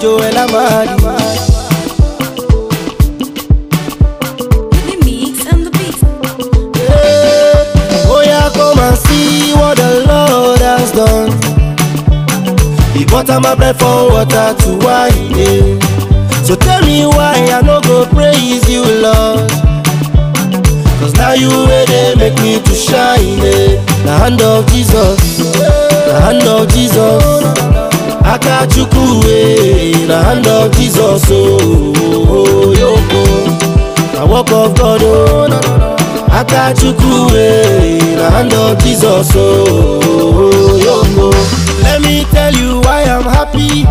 Joel Amadi. The mix and the beat. Oh yeah, come and see what the Lord has done. He butter my bread for water to wine, yeah. So tell me why I no go praise you, Lord. Cause now you way they make me to shine, yeah. The hand of Jesus, the hand of Jesus. Akachuku, the hand of Jesus, oh, yoko. The work of God, oh, Akachuku, the hand of Jesus, oh, yoko. Let me tell you why I'm happy.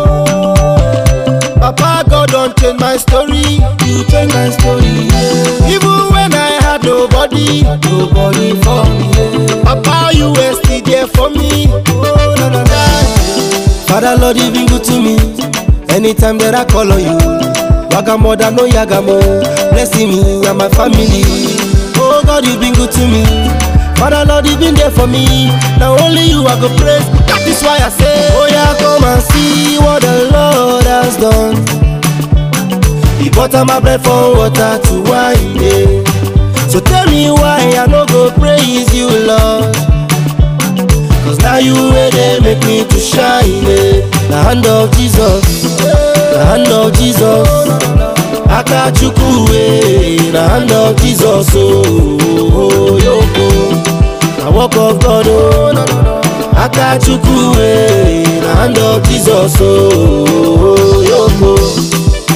Papa God don't change my story. You change my story, yeah. Even when I had nobody for me, yeah. Papa, you were still there for me. Oh, no, no, no. Father Lord, you been good to me. Anytime that I call on you, Wagamoda no Yagamo, blessing me and my family. Oh God, you been good to me. Father Lord, you been there for me. Now only you I go praise. That is why I say, oh yeah, come and see what the Lord has done. He butter my bread for water to wine, yeah. So tell me why I no go praise you, Lord. Cause now you way they make me to shine, yeah. The hand of Jesus, the hand of Jesus. Akachuku, the hand of Jesus, oh, yoko. The work of God, oh, Akachuku, the hand of Jesus, oh, yoko.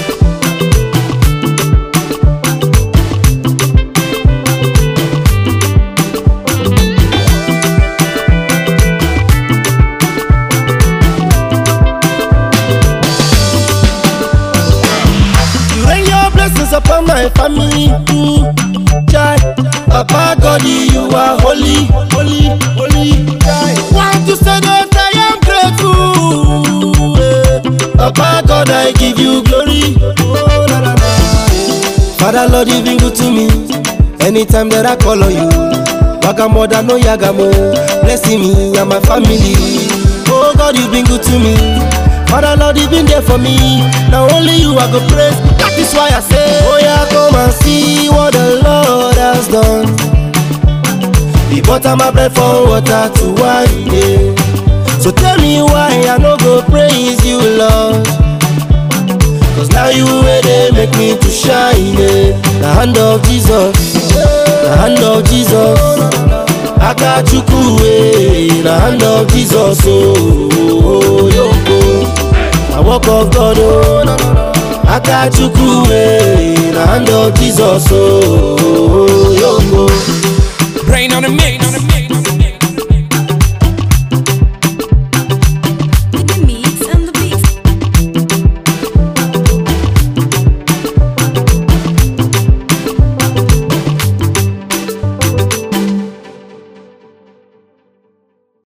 Upon my family, Jai. Papa God, you are holy, holy, holy. Jai. Want to say that I am grateful, yeah. Papa God, I give you glory. Oh, la, la, la. Father Lord, you been good to me. Anytime that I call on you, Wagamoda no Yagamo, blessing me and my family. Oh God, you been good to me. Father Lord, you been there for me. Now only you I go praise. That is why I say, oh yeah, come and see what the Lord has done. He butter my bread for water to wine, yeah. So tell me why I no go praise you, Lord. Cause now you way they make me to shine, yeah. The hand of Jesus, the hand of Jesus. Akachuku, the hand of Jesus, oh, yoko. The work of God, oh, Akachuku, the hand of Jesus, oh, yoko. Brain on the mix.